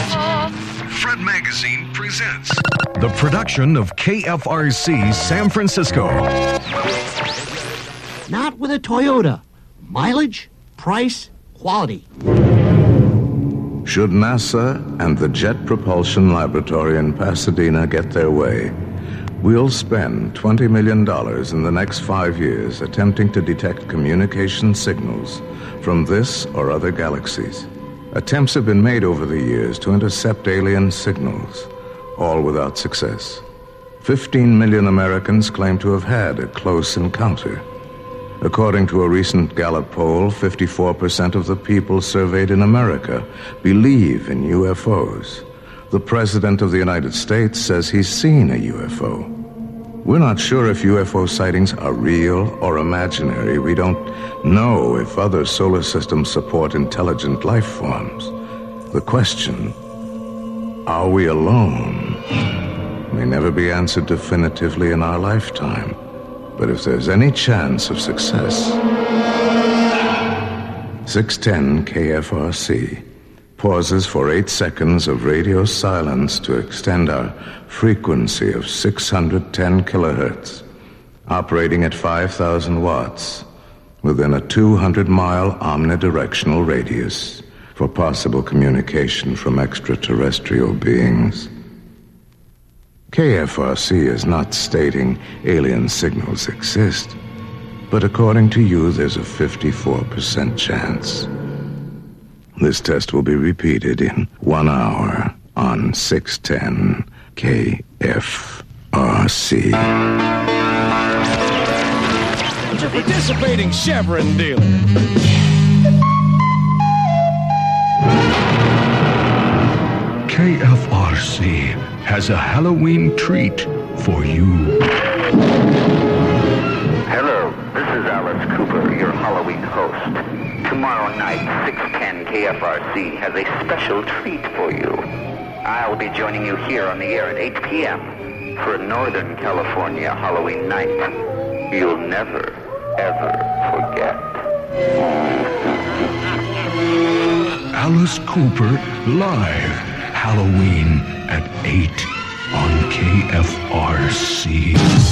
Fred Magazine presents the production of KFRC San Francisco. Not with a Toyota. Mileage, price, quality. Should NASA and the Jet Propulsion Laboratory in Pasadena get their way, we'll spend $20 million in the next 5 years attempting to detect communication signals from this or other galaxies. Attempts have been made over the years to intercept alien signals, all without success. 15 million Americans claim to have had a close encounter. According to a recent Gallup poll, 54% of the people surveyed in America believe in UFOs. The President of the United States says he's seen a UFO. We're not sure if UFO sightings are real or imaginary. We don't know if other solar systems support intelligent life forms. The question, are we alone, may never be answered definitively in our lifetime. But if there's any chance of success, 610 KFRC pauses for 8 seconds of radio silence to extend our frequency of 610 kilohertz, operating at 5,000 watts within a 200-mile omnidirectional radius for possible communication from extraterrestrial beings. KFRC is not stating alien signals exist, but according to you, there's a 54% chance. This test will be repeated in 1 hour on 610 KFRC. It's a participating Chevron dealer. KFRC has a Halloween treat for you. Hello, this is Alice Cooper, your Halloween host. Tomorrow night, 610 KFRC has a special treat for you. I'll be joining you here on the air at 8 p.m. for a Northern California Halloween night you'll never, ever forget. Alice Cooper live, Halloween at 8 on KFRC.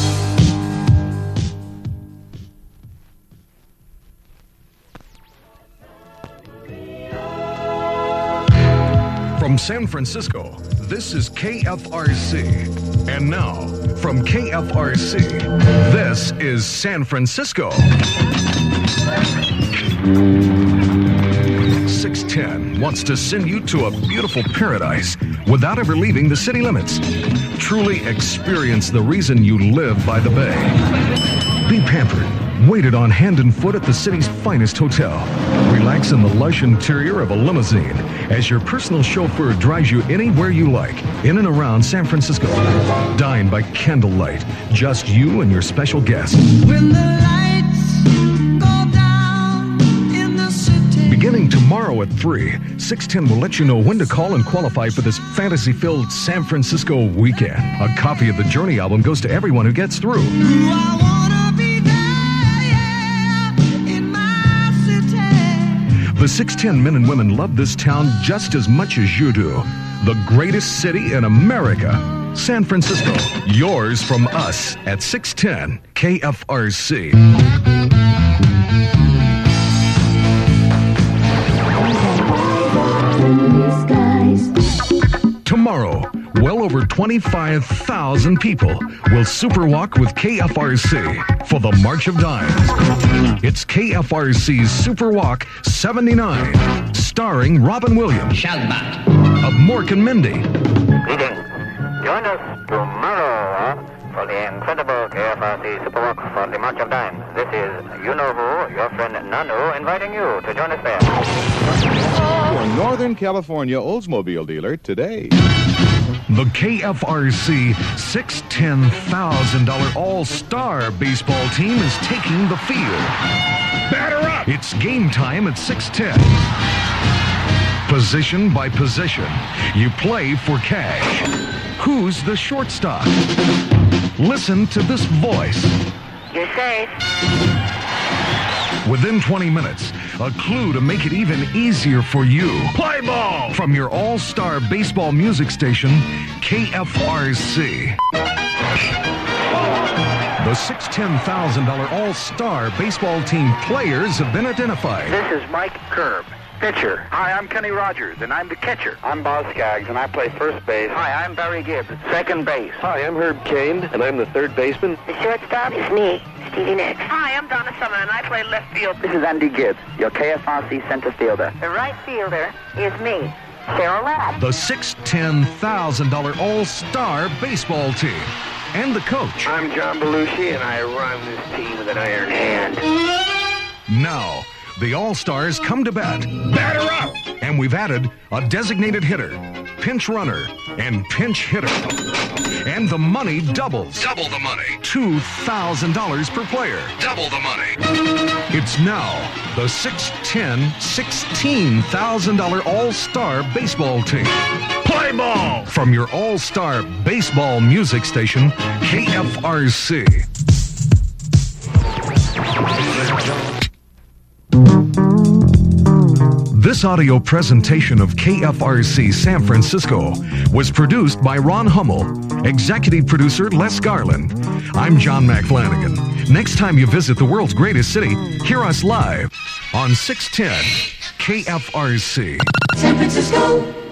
From San Francisco, this is KFRC. And now, from KFRC, this is San Francisco. 610 wants to send you to a beautiful paradise without ever leaving the city limits. Truly experience the reason you live by the bay. Be pampered. Waited on hand and foot at the city's finest hotel. Relax in the lush interior of a limousine as your personal chauffeur drives you anywhere you like, in and around San Francisco. Dine by candlelight, just you and your special guest. When the lights go down in the city. Beginning tomorrow at 3, 610 will let you know when to call and qualify for this fantasy-filled San Francisco weekend. A copy of the Journey album goes to everyone who gets through. The 610 men and women love this town just as much as you do. The greatest city in America, San Francisco. Yours from us at 610 KFRC. Tomorrow, well over 25,000 people will superwalk with KFRC for the March of Dimes. It's KFRC's Superwalk 79, starring Robin Williams Shalbat of Mork and Mindy. Greetings. Join us tomorrow for the incredible KFRC Superwalk for the March of Dimes. This is you-know-who, your friend Nanu, inviting you to join us there. Your Northern California Oldsmobile dealer today. The KFRC $610,000 All-Star baseball team is taking the field. Batter up! It's game time at 610. Position by position, you play for cash. Who's the shortstop? Listen to this voice. You're safe. Within 20 minutes, a clue to make it even easier for you. Play ball! From your all-star baseball music station, KFRC. The $6 $10,000 all-star baseball team players have been identified. This is Mike Kerb, pitcher. Hi, I'm Kenny Rogers, and I'm the catcher. I'm Bob Skaggs, and I play first base. Hi, I'm Barry Gibbs, second base. Hi, I'm Herb Cain, and I'm the third baseman. The shortstop is me, Stevie Nicks. Hi, I'm Donna Summer, and I play left field. This is Andy Gibbs, your KFRC center fielder. The right fielder is me, Cheryl Ladd. The $6 $10,000 all-star baseball team. And the coach. I'm John Belushi, and I run this team with an iron hand. Now, the All-Stars come to bat. Batter up! And we've added a designated hitter, pinch runner, and pinch hitter. And the money doubles. Double the money. $2,000 per player. Double the money. It's now the $6 $10 $16,000 All-Star baseball team. Play ball! From your all-star baseball music station, KFRC. This audio presentation of KFRC San Francisco was produced by Ron Hummel, executive producer Les Garland. I'm John McFlanagan. Next time you visit the world's greatest city, hear us live on 610 KFRC. San Francisco.